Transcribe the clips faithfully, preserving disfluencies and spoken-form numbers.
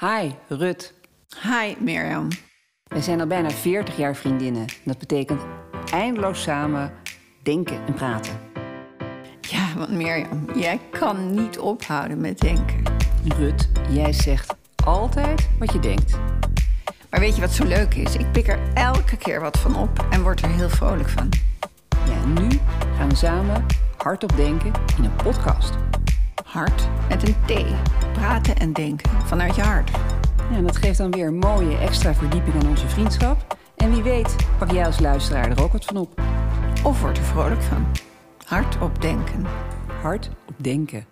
Hi, Rut. Hi, Mirjam. We zijn al bijna veertig jaar vriendinnen. Dat betekent eindeloos samen denken en praten. Ja, want Mirjam, jij kan niet ophouden met denken. Rut, jij zegt altijd wat je denkt. Maar weet je wat zo leuk is? Ik pik er elke keer wat van op en word er heel vrolijk van. Ja, en nu gaan we samen hardop denken in een podcast. Hart met een T. Praten en denken vanuit je hart. Ja, en dat geeft dan weer een mooie extra verdieping aan onze vriendschap. En wie weet pak jij als luisteraar er ook wat van op. Of word er vrolijk van. Hardop denken. Hardop denken.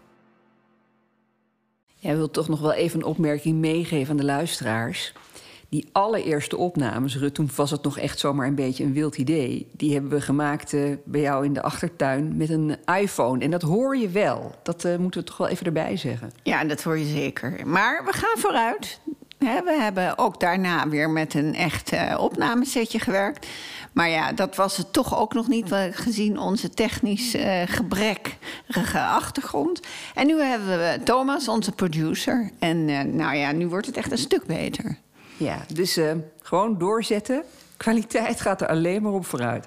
Jij wilt toch nog wel even een opmerking meegeven aan de luisteraars. Die allereerste opnames, Rut, toen was het nog echt zomaar een beetje een wild idee. Die hebben we gemaakt uh, bij jou in de achtertuin met een iPhone. En dat hoor je wel. Dat uh, moeten we toch wel even erbij zeggen. Ja, dat hoor je zeker. Maar we gaan vooruit. We hebben ook daarna weer met een echt uh, opnamesetje gewerkt. Maar ja, dat was het toch ook nog niet, gezien onze technisch uh, gebrekkige achtergrond. En nu hebben we Thomas, onze producer. En uh, nou ja, nu wordt het echt een stuk beter. Ja, dus uh, gewoon doorzetten. Kwaliteit gaat er alleen maar op vooruit.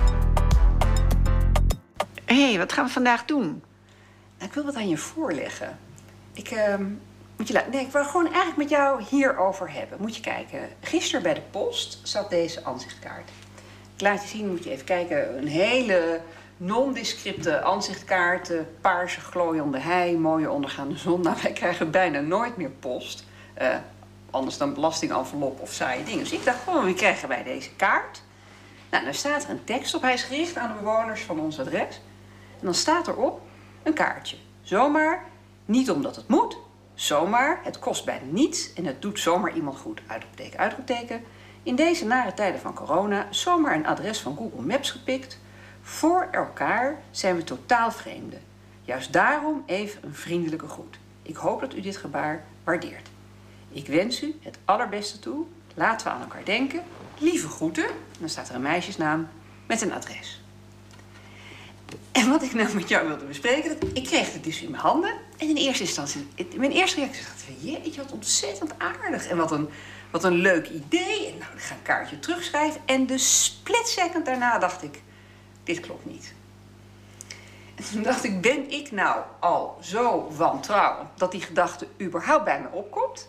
Hé, hey, wat gaan we vandaag doen? Nou, ik wil wat aan je voorleggen. Ik, uh, moet je nee, ik wil gewoon eigenlijk met jou hierover hebben. Moet je kijken. Gisteren bij de post zat deze aanzichtkaart. Ik laat je zien, moet je even kijken. Een hele nondescripte aanzichtkaart. Paarse glooiende hei, mooie ondergaande zon. Nou, wij krijgen bijna nooit meer post. Uh, Anders dan belastingenvelop of saaie dingen. Dus ik dacht, oh, wie krijgen wij deze kaart? Nou, dan staat er een tekst op. Hij is gericht aan de bewoners van ons adres. En dan staat erop een kaartje. Zomaar, niet omdat het moet. Zomaar, het kost bijna niets. En het doet zomaar iemand goed. Uitroepteken, uitroepteken. In deze nare tijden van corona, zomaar een adres van Google Maps gepikt. Voor elkaar zijn we totaal vreemden. Juist daarom even een vriendelijke groet. Ik hoop dat u dit gebaar waardeert. Ik wens u het allerbeste toe. Laten we aan elkaar denken. Lieve groeten. Dan staat er een meisjesnaam met een adres. En wat ik nou met jou wilde bespreken, ik kreeg het dus in mijn handen. En in eerste instantie, mijn eerste reactie dacht ik, jeetje, wat ontzettend aardig. En wat een, wat een leuk idee. En nou, ik ga een kaartje terugschrijven. En de split second daarna dacht ik, dit klopt niet. En toen dacht ik, ben ik nou al zo wantrouwend dat die gedachte überhaupt bij me opkomt?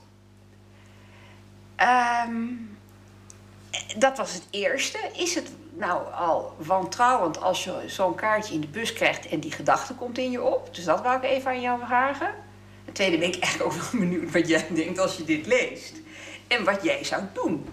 Um, dat was het eerste. Is het nou al wantrouwend als je zo'n kaartje in de bus krijgt en die gedachte komt in je op? Dus dat wou ik even aan jou vragen. Ten tweede ben ik eigenlijk ook nog benieuwd wat jij denkt als je dit leest. En wat jij zou doen.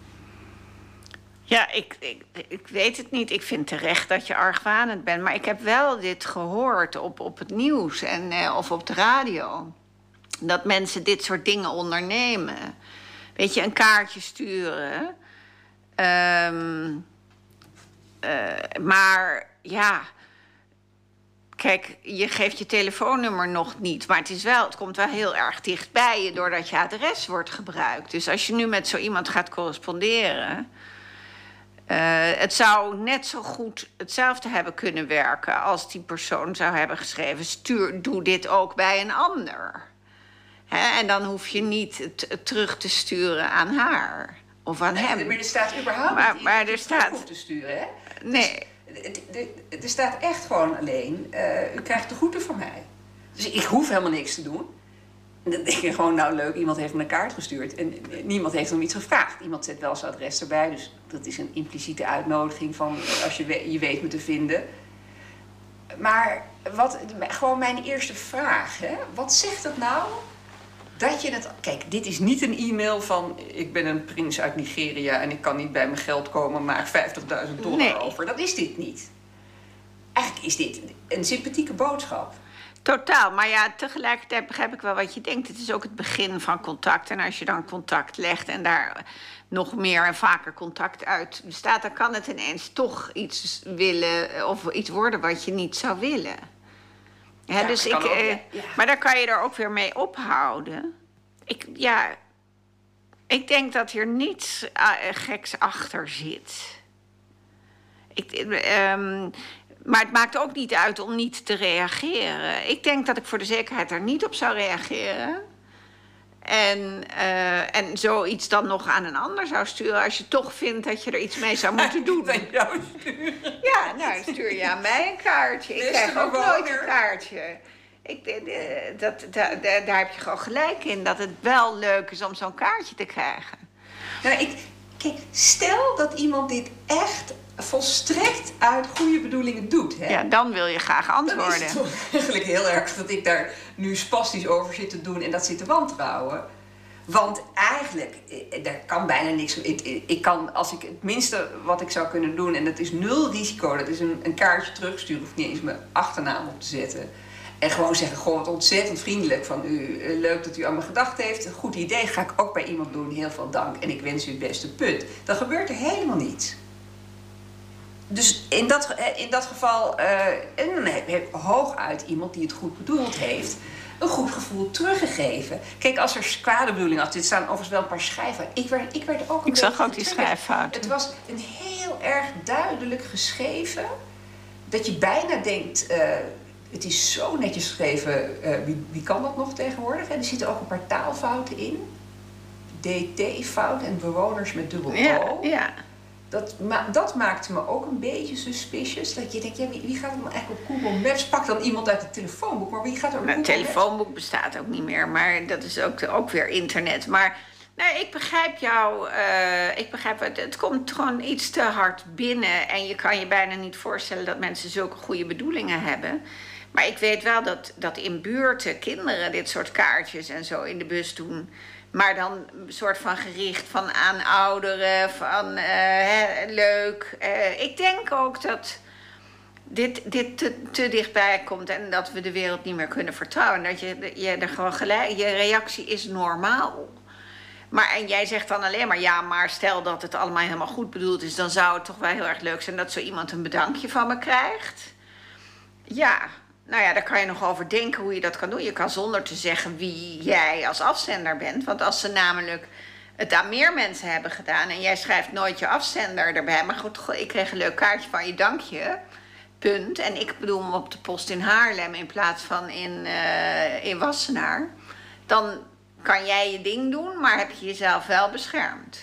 Ja, ik, ik, ik weet het niet. Ik vind terecht dat je argwanend bent. Maar ik heb wel dit gehoord op, op het nieuws en, eh, of op de radio. Dat mensen dit soort dingen ondernemen. Weet je, een kaartje sturen. Um, uh, maar ja, kijk, je geeft je telefoonnummer nog niet. Maar het, is wel, het komt wel heel erg dichtbij je doordat je adres wordt gebruikt. Dus als je nu met zo iemand gaat corresponderen, Uh, het zou net zo goed hetzelfde hebben kunnen werken als die persoon zou hebben geschreven, stuur, doe dit ook bij een ander. Hè? En dan hoef je niet het, het terug te sturen aan haar of aan nee, hem. Maar er staat überhaupt maar, niet maar iets er staat hoeft te sturen, hè? Nee. Dus, er staat echt gewoon alleen, uh, u krijgt de groeten van mij. Dus ik hoef helemaal niks te doen. En dan denk je gewoon, nou leuk, iemand heeft me een kaart gestuurd. En niemand heeft hem iets gevraagd. Iemand zet wel zijn adres erbij. Dus dat is een impliciete uitnodiging van, als je, we, je weet me te vinden. Maar wat, gewoon mijn eerste vraag, hè? Wat zegt het nou dat je het... Kijk, dit is niet een e-mail van, ik ben een prins uit Nigeria en ik kan niet bij mijn geld komen, maak vijftigduizend dollar nee. over. Dat is dit niet. Eigenlijk is dit een sympathieke boodschap. Totaal, maar ja, tegelijkertijd begrijp ik wel wat je denkt. Het is ook het begin van contact. En als je dan contact legt en daar nog meer en vaker contact uit bestaat, dan kan het ineens toch iets willen of iets worden wat je niet zou willen. Ja, ja, dus ik, ook, eh, ja. Ja. Maar daar kan je er ook weer mee ophouden. Ik, ja, ik denk dat hier niets uh, geks achter zit. Ik... Um, Maar het maakt ook niet uit om niet te reageren. Ik denk dat ik voor de zekerheid er niet op zou reageren. En, uh, en zoiets dan nog aan een ander zou sturen... als je toch vindt dat je er iets mee zou moeten doen. Naar jou sturen. Ja, nou, stuur je aan mij een kaartje. Ik krijg ook nooit een kaartje. Ik, uh, dat, da, da, daar heb je gewoon gelijk in. Dat het wel leuk is om zo'n kaartje te krijgen. Nou, ik, kijk, stel dat iemand dit echt volstrekt uit goede bedoelingen doet. Hè? Ja, dan wil je graag antwoorden. Dan is het toch eigenlijk heel erg dat ik daar nu spastisch over zit te doen en dat zit te wantrouwen. Want eigenlijk, daar kan bijna niks. Ik, ik kan, als ik het minste wat ik zou kunnen doen, en dat is nul risico, dat is een, een kaartje terugsturen of niet eens mijn achternaam op te zetten. En gewoon zeggen, gewoon wat ontzettend vriendelijk van u. Leuk dat u aan me gedacht heeft. Een goed idee, ga ik ook bij iemand doen. Heel veel dank en ik wens u het beste, punt. Dan gebeurt er helemaal niets. Dus in dat, in dat geval, uh, en dan heb je hooguit iemand die het goed bedoeld heeft, een goed gevoel teruggegeven. Kijk, als er kwade bedoelingen achter zit, staan overigens wel een paar schrijffouten. Ik werd, ik werd ook een Ik zag ook die schrijffouten. Het was een heel erg duidelijk geschreven, dat je bijna denkt, uh, het is zo netjes geschreven, uh, wie, wie kan dat nog tegenwoordig? En er zitten ook een paar taalfouten in. D T-fouten en bewoners met dubbel O. Ja, ja. Dat, ma dat maakte me ook een beetje suspicious. Dat je denkt, ja, wie, wie gaat er dan eigenlijk op Google Maps? Pak dan iemand uit het telefoonboek, maar wie gaat er op nou, Google het telefoonboek Maps? Bestaat ook niet meer, maar dat is ook, ook weer internet. Maar nee, ik begrijp jou. Uh, ik begrijp het. Het komt gewoon iets te hard binnen. En je kan je bijna niet voorstellen dat mensen zulke goede bedoelingen hebben. Maar ik weet wel dat, dat in buurten kinderen dit soort kaartjes en zo in de bus doen. Maar dan een soort van gericht van aan ouderen, van uh, hè, leuk. Uh, ik denk ook dat dit, dit te, te dichtbij komt en dat we de wereld niet meer kunnen vertrouwen. Dat je, je er gewoon gelijk, je reactie is normaal. Maar en jij zegt dan alleen maar, ja, maar stel dat het allemaal helemaal goed bedoeld is, dan zou het toch wel heel erg leuk zijn dat zo iemand een bedankje van me krijgt. Ja. Nou ja, daar kan je nog over denken hoe je dat kan doen. Je kan zonder te zeggen wie jij als afzender bent. Want als ze namelijk het aan meer mensen hebben gedaan en jij schrijft nooit je afzender erbij. Maar goed, ik kreeg een leuk kaartje van je, dank je. Punt. En ik bedoel hem op de post in Haarlem in plaats van in, uh, in Wassenaar. Dan kan jij je ding doen, maar heb je jezelf wel beschermd.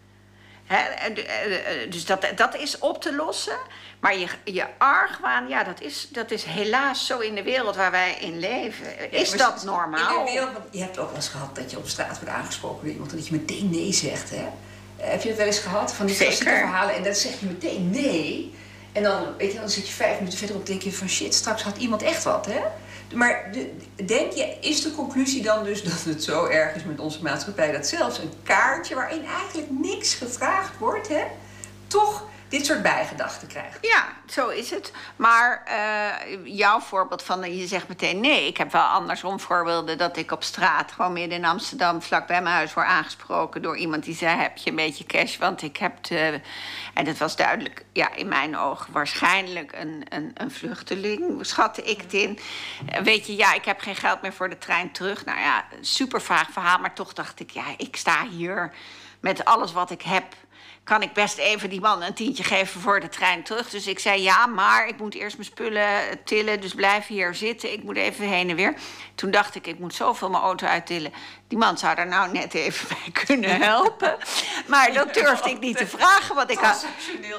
He, dus dat, dat is op te lossen. Maar je, je argwaan, ja, dat is, dat is helaas zo in de wereld waar wij in leven. Is ja, dat normaal? In de wereld, je hebt ook wel eens gehad dat je op straat wordt aangesproken door iemand en dat je meteen nee zegt, hè? Heb je dat wel eens gehad? Van die klassieke verhalen en dan zeg je meteen nee. En dan, weet je, dan zit je vijf minuten verderop en denk je van shit, straks had iemand echt wat, hè? Maar de, denk je, is de conclusie dan dus dat het zo erg is met onze maatschappij dat zelfs een kaartje waarin eigenlijk niks gevraagd wordt, hè, toch dit soort bijgedachten krijgt? Ja, zo is het. Maar uh, jouw voorbeeld van, je zegt meteen nee. Ik heb wel andersom voorbeelden dat ik op straat, gewoon midden in Amsterdam, vlak bij mijn huis, word aangesproken door iemand die zei, heb je een beetje cash? Want ik heb, te... en dat was duidelijk, ja, in mijn ogen waarschijnlijk een, een, een vluchteling, schatte ik het in. Weet je, ja, ik heb geen geld meer voor de trein terug. Nou ja, super vaag verhaal, maar toch dacht ik, ja, ik sta hier met alles wat ik heb. Kan ik best even die man een tientje geven voor de trein terug. Dus ik zei, ja, maar ik moet eerst mijn spullen tillen, dus blijf hier zitten. Ik moet even heen en weer. Toen dacht ik, ik moet zoveel mijn auto uittillen. Die man zou daar nou net even bij kunnen helpen. Maar dat durfde ik niet te vragen. Want ik had,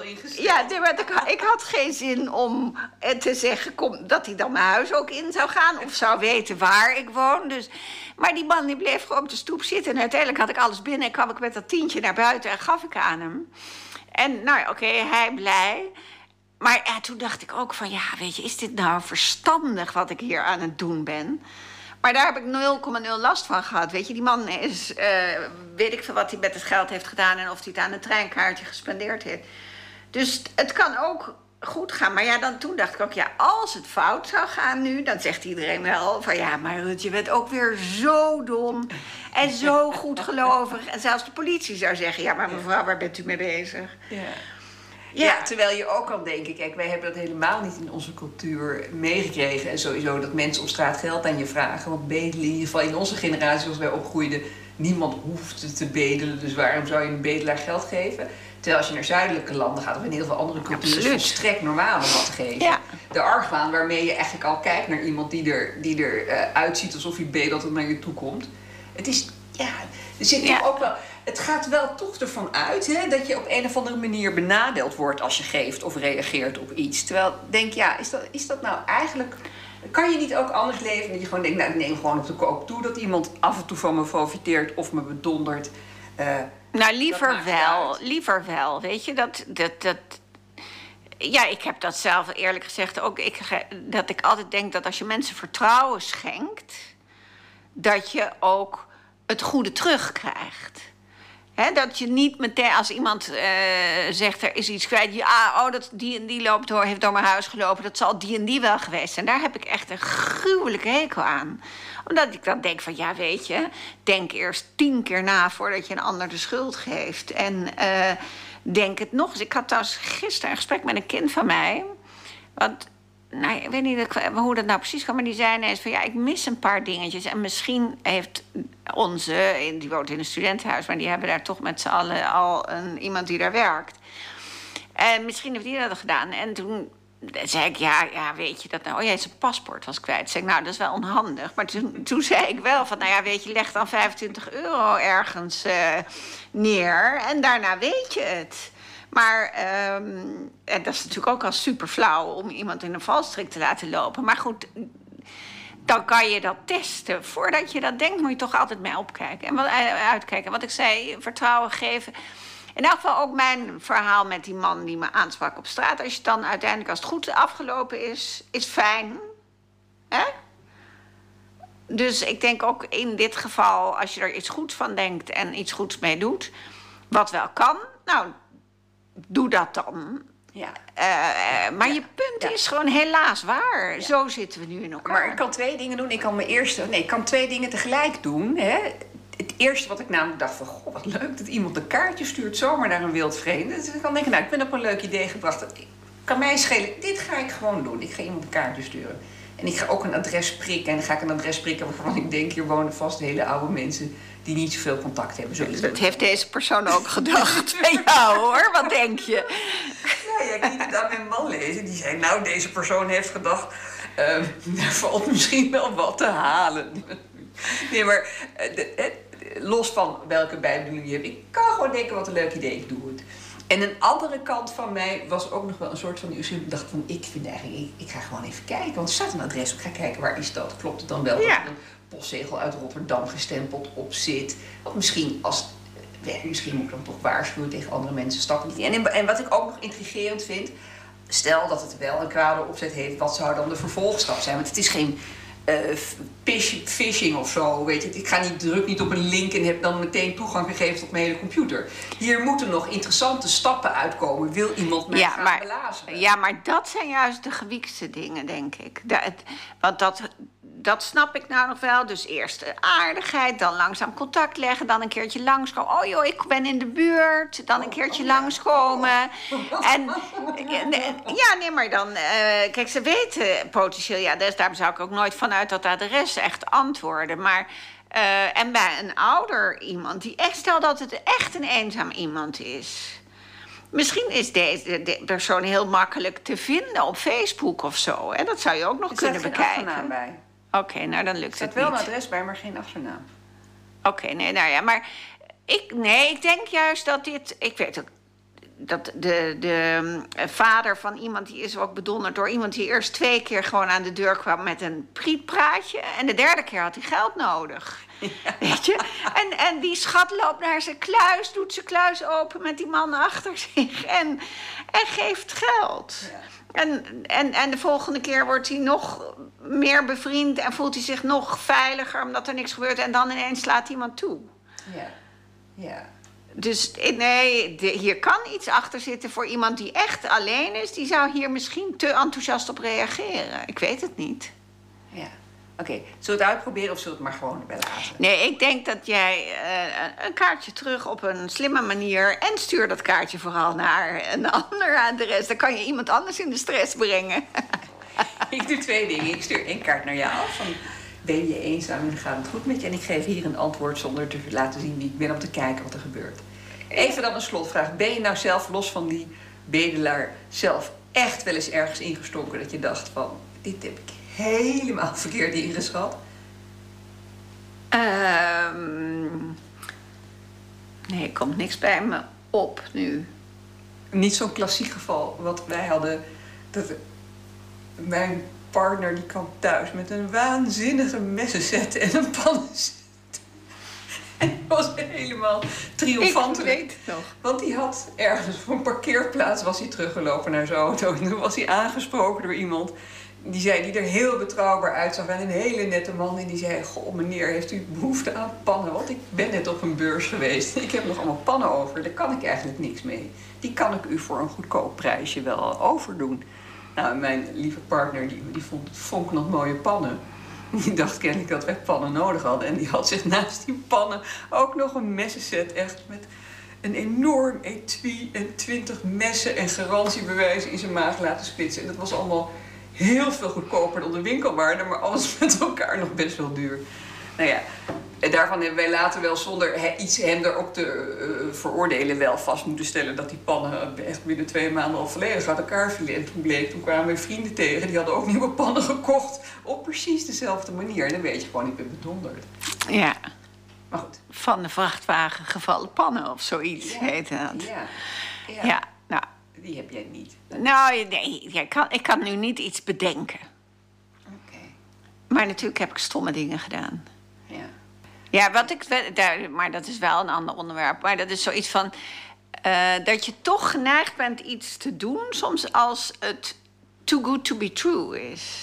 ja, ik, ik had geen zin om te zeggen kom, dat hij dan mijn huis ook in zou gaan. Of zou weten waar ik woon. Dus, maar die man die bleef gewoon op de stoep zitten. En uiteindelijk had ik alles binnen. En kwam ik met dat tientje naar buiten en gaf ik aan hem. En nou oké, okay, hij blij. Maar ja, toen dacht ik ook van, ja, weet je, is dit nou verstandig wat ik hier aan het doen ben? Maar daar heb ik nul komma nul last van gehad. Weet je, die man is, uh, weet ik veel wat hij met het geld heeft gedaan en of hij het aan een treinkaartje gespendeerd heeft. Dus het kan ook goed gaan. Maar ja, dan toen dacht ik ook, ja, als het fout zou gaan nu, dan zegt iedereen wel van, ja, maar Rut, je bent ook weer zo dom en zo goedgelovig. En zelfs de politie zou zeggen, ja, maar mevrouw, waar bent u mee bezig? Ja. Ja. Ja, terwijl je ook al denkt, kijk, wij hebben dat helemaal niet in onze cultuur meegekregen. En sowieso dat mensen op straat geld aan je vragen. Want bedelen, in ieder geval in onze generatie, zoals wij opgroeiden, niemand hoefde te bedelen. Dus waarom zou je een bedelaar geld geven? Terwijl als je naar zuidelijke landen gaat, of in heel veel andere culturen, is het volstrekt normaal om wat te geven. Ja. De argwaan waarmee je eigenlijk al kijkt naar iemand die er, die er uh, uitziet alsof hij bedelt en naar je toe komt. Het is, ja, er zit Ja. toch ook wel... Het gaat wel toch ervan uit hè, dat je op een of andere manier benadeeld wordt als je geeft of reageert op iets. Terwijl ik denk, ja, is dat, is dat nou eigenlijk... Kan je niet ook anders leven dat je gewoon denkt, nou, ik neem gewoon op de koop toe dat iemand af en toe van me profiteert of me bedondert? Uh, nou, liever maakt wel. uit. Liever wel, weet je, dat... dat, dat ja, ik heb dat zelf eerlijk gezegd ook. Ik, dat ik altijd denk dat als je mensen vertrouwen schenkt, dat je ook het goede terugkrijgt. He, dat je niet meteen als iemand uh, zegt er is iets kwijt. Ja, oh, dat, die en die loopt door, heeft door mijn huis gelopen. Dat zal die en die wel geweest zijn. Daar heb ik echt een gruwelijke hekel aan. Omdat ik dan denk van ja, weet je, denk eerst tien keer na voordat je een ander de schuld geeft. En uh, denk het nog eens. Ik had trouwens gisteren een gesprek met een kind van mij. Want nou, ik weet niet hoe dat nou precies kan, maar die zei ineens van ja, ik mis een paar dingetjes. En misschien heeft onze, die woont in een studentenhuis, maar die hebben daar toch met z'n allen al een, iemand die daar werkt. En misschien heeft die dat gedaan. En toen zei ik, ja, ja, weet je dat nou? Oh ja, zijn paspoort was kwijt. Toen zei ik, nou, dat is wel onhandig. Maar toen, toen zei ik wel van, nou ja, weet je, leg dan vijfentwintig euro ergens uh, neer. En daarna weet je het. Maar um, en dat is natuurlijk ook al super flauw om iemand in een valstrik te laten lopen. Maar goed, dan kan je dat testen. Voordat je dat denkt, moet je toch altijd mee opkijken. En wat, uitkijken. Wat ik zei, vertrouwen geven. In elk geval ook mijn verhaal met die man die me aansprak op straat. Als je dan uiteindelijk, als het goed afgelopen is, is fijn. Hè? Dus ik denk ook in dit geval, als je er iets goeds van denkt en iets goeds mee doet, wat wel kan, nou, doe dat dan. Ja. Uh, maar ja. je punt ja. is gewoon helaas waar. Ja. Zo zitten we nu in elkaar. Maar ik kan twee dingen doen. Ik kan mijn eerste, nee, ik kan twee dingen tegelijk doen. Hè. Het eerste wat ik namelijk dacht van, goh, wat leuk dat iemand een kaartje stuurt zomaar naar een wildvreemde. Dus ik kan denken, nou, ik ben op een leuk idee gebracht. Het kan mij schelen, dit ga ik gewoon doen. Ik ga iemand een kaartje sturen. En ik ga ook een adres prikken. En dan ga ik een adres prikken waarvan ik denk, hier wonen vast hele oude mensen die niet zoveel contact hebben. Zoiets. Dat heeft deze persoon ook gedacht. Ja hoor, wat denk je? Ja, ja, ik liet het aan mijn man lezen. Die zei, nou, deze persoon heeft gedacht, uh, er valt misschien wel wat te halen. Nee, maar uh, de, uh, los van welke bijbedoeling je hebt, ik kan gewoon denken, wat een leuk idee, ik doe het. En een andere kant van mij was ook nog wel een soort van nieuwsgierig. Ik dacht van, ik vind eigenlijk, ik, ik ga gewoon even kijken. Want er staat een adres op, ik ga kijken, waar is dat? Klopt het dan wel ja. dat er een postzegel uit Rotterdam gestempeld op zit? Want misschien als... Misschien moet ik dan toch waarschuwen tegen andere mensen, stappen niet in. En, en wat ik ook nog intrigerend vind, stel dat het wel een kwade opzet heeft, wat zou dan de vervolgstap zijn? Want het is geen uh, phishing of zo, weet je. Ik ga niet, druk niet op een link en heb dan meteen toegang gegeven tot mijn hele computer. Hier moeten nog interessante stappen uitkomen. Wil iemand mij ja, gaan maar, belazeren? Ja, maar dat zijn juist de gewiekste dingen, denk ik. Dat, want dat... Dat snap ik nou nog wel. Dus eerst de aardigheid, dan langzaam contact leggen, dan een keertje langskomen. Oh joh, ik ben in de buurt. Dan een keertje oh, oh, langskomen. Oh. En ja, nee, maar dan... Uh, kijk, ze weten potentieel... Ja, dus daar zou ik ook nooit vanuit dat adres echt antwoorden. Maar... Uh, en bij een ouder iemand die echt... Stel dat het echt een eenzaam iemand is. Misschien is deze de persoon heel makkelijk te vinden op Facebook of zo. En dat zou je ook nog er kunnen staat bekijken. geen achternaam bij. Oké, okay, nou dan lukt het niet. Er staat wel een adres bij, maar geen achternaam. Oké, okay, nee, nou ja, maar ik, nee, ik denk juist dat dit... Ik weet ook dat de, de uh, vader van iemand die is ook bedonderd door iemand die eerst twee keer gewoon aan de deur kwam met een prietpraatje. En de derde keer had hij geld nodig. Ja. Weet je? En, en die schat loopt naar zijn kluis, doet zijn kluis open met die man achter zich en, en geeft geld. Ja. En, en, en de volgende keer wordt hij nog meer bevriend en voelt hij zich nog veiliger omdat er niks gebeurt. En dan ineens slaat iemand toe. Ja, ja. Dus nee, de, hier kan iets achter zitten voor iemand die echt alleen is. Die zou hier misschien te enthousiast op reageren. Ik weet het niet. Ja. Oké, okay. Zullen we het uitproberen of zullen we het maar gewoon erbij laten? Nee, ik denk dat jij uh, een kaartje terug op een slimme manier... en stuur dat kaartje vooral naar een ander adres. Dan kan je iemand anders in de stress brengen. Ik doe twee dingen. Ik stuur één kaart naar jou af. Van, ben je eenzaam en gaat het goed met je? En ik geef hier een antwoord zonder te laten zien wie ik ben... om te kijken wat er gebeurt. Even dan een slotvraag. Ben je nou zelf, los van die bedelaar... zelf echt wel eens ergens ingestonken dat je dacht van... dit heb ik helemaal verkeerd ingeschat? Um, nee, er komt niks bij me op nu. Niet zo'n klassiek geval wat wij hadden. Dat mijn partner die kwam thuis met een waanzinnige messenset en een pannenset. En dat was helemaal triomfantelijk. Ik weet het nog. Want die had ergens op een parkeerplaats was hij teruggelopen naar zijn auto. En toen was hij aangesproken door iemand die zei, die er heel betrouwbaar uitzag. En een hele nette man. En die zei, goh meneer, heeft u behoefte aan pannen? Want ik ben net op een beurs geweest. Ik heb nog allemaal pannen over. Daar kan ik eigenlijk niks mee. Die kan ik u voor een goedkoop prijsje wel overdoen. Nou, mijn lieve partner die, die vond vonk nog mooie pannen. Die dacht kennelijk dat wij pannen nodig hadden. En die had zich naast die pannen ook nog een messenset. Echt met een enorm etui en twintig messen en garantiebewijzen in zijn maag laten spitsen. En dat was allemaal heel veel goedkoper dan de winkelwaarde. Maar alles met elkaar nog best wel duur. Nou ja, en daarvan hebben wij later wel zonder he, iets hem erop te uh, veroordelen wel vast moeten stellen dat die pannen echt binnen twee maanden al volledig uit elkaar vielen. En toen bleek, toen kwamen we vrienden tegen, die hadden ook nieuwe pannen gekocht op precies dezelfde manier. En dan weet je gewoon, ik ben bedonderd. Ja. Maar goed. Van de vrachtwagen gevallen pannen of zoiets Ja, heette dat. Ja. Ja. Ja, nou. Die heb jij niet. Nou, nee, ik kan, ik kan nu niet iets bedenken. Oké. Okay. Maar natuurlijk heb ik stomme dingen gedaan. Ja. Ja, wat ik, daar, maar dat is wel een ander onderwerp. Maar dat is zoiets van uh, dat je toch geneigd bent iets te doen, soms als het too good to be true is.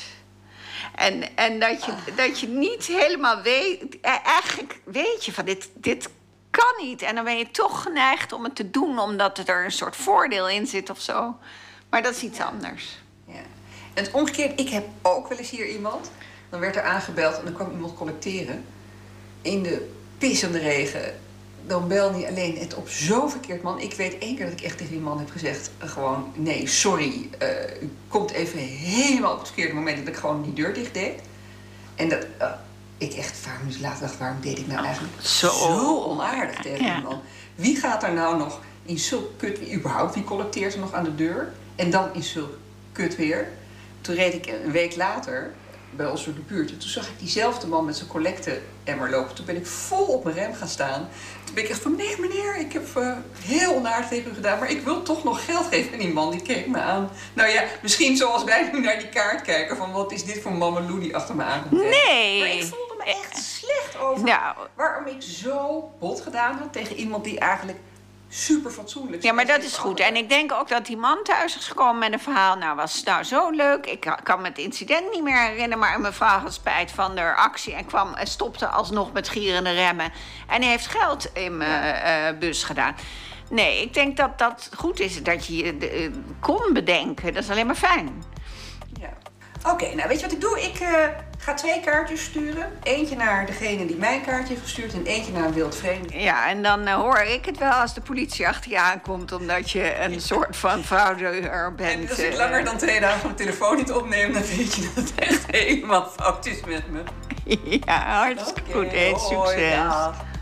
En, en dat, je, ah. dat je niet helemaal weet, eigenlijk weet je van dit, dit kan niet. En dan ben je toch geneigd om het te doen, omdat er een soort voordeel in zit of zo. Maar dat is iets ja. anders. Ja. En het omgekeerd, ik heb ook wel eens hier iemand. Dan werd er aangebeld en dan kwam iemand collecteren. In de pissende regen. Dan bel niet alleen het op zo verkeerd man. Ik weet één keer dat ik echt tegen die man heb gezegd, uh, gewoon, nee, sorry. Uh, u komt even helemaal op het verkeerde moment dat ik gewoon die deur dicht deed. En dat uh, ik echt een paar minuten later dacht, waarom deed ik nou eigenlijk zo, zo onaardig tegen ja. die man? Wie gaat er nou nog in zulk kut weer, überhaupt, wie collecteert er nog aan de deur? En dan in zulk kut weer. Toen reed ik een week later bij ons door de buurt. En toen zag ik diezelfde man met zijn collecte-emmer lopen. Toen ben ik vol op mijn rem gaan staan. Toen ben ik echt van, nee meneer, ik heb uh, heel onaardig tegen u gedaan, maar ik wil toch nog geld geven. En die man die keek me aan. Nou ja, misschien zoals wij nu naar die kaart kijken van, wat is dit voor mameloe die achter me aankomt. Nee. Maar ik voelde me echt slecht over nou. waarom ik zo bot gedaan had tegen iemand die eigenlijk super fatsoenlijk. Ja, maar dat is goed. En ik denk ook dat die man thuis is gekomen met een verhaal. Nou, was nou zo leuk. Ik kan me het incident niet meer herinneren, maar mijn vrouw had spijt van de actie en kwam en stopte alsnog met gierende remmen. En hij heeft geld in mijn uh, bus gedaan. Nee, ik denk dat dat goed is dat je je uh, kon bedenken. Dat is alleen maar fijn. Ja. Oké, okay, nou weet je wat ik doe? Ik uh, ga twee kaartjes sturen. Eentje naar degene die mijn kaartje heeft gestuurd en eentje naar een wildvreemde. Ja, en dan uh, hoor ik het wel als de politie achter je aankomt, omdat je een soort van fraudeur bent. En als ik langer dan twee dagen mijn telefoon niet opneem, dan weet je dat het echt helemaal fout is met me. Ja, hartstikke okay, goed. Hey, succes. Hoi,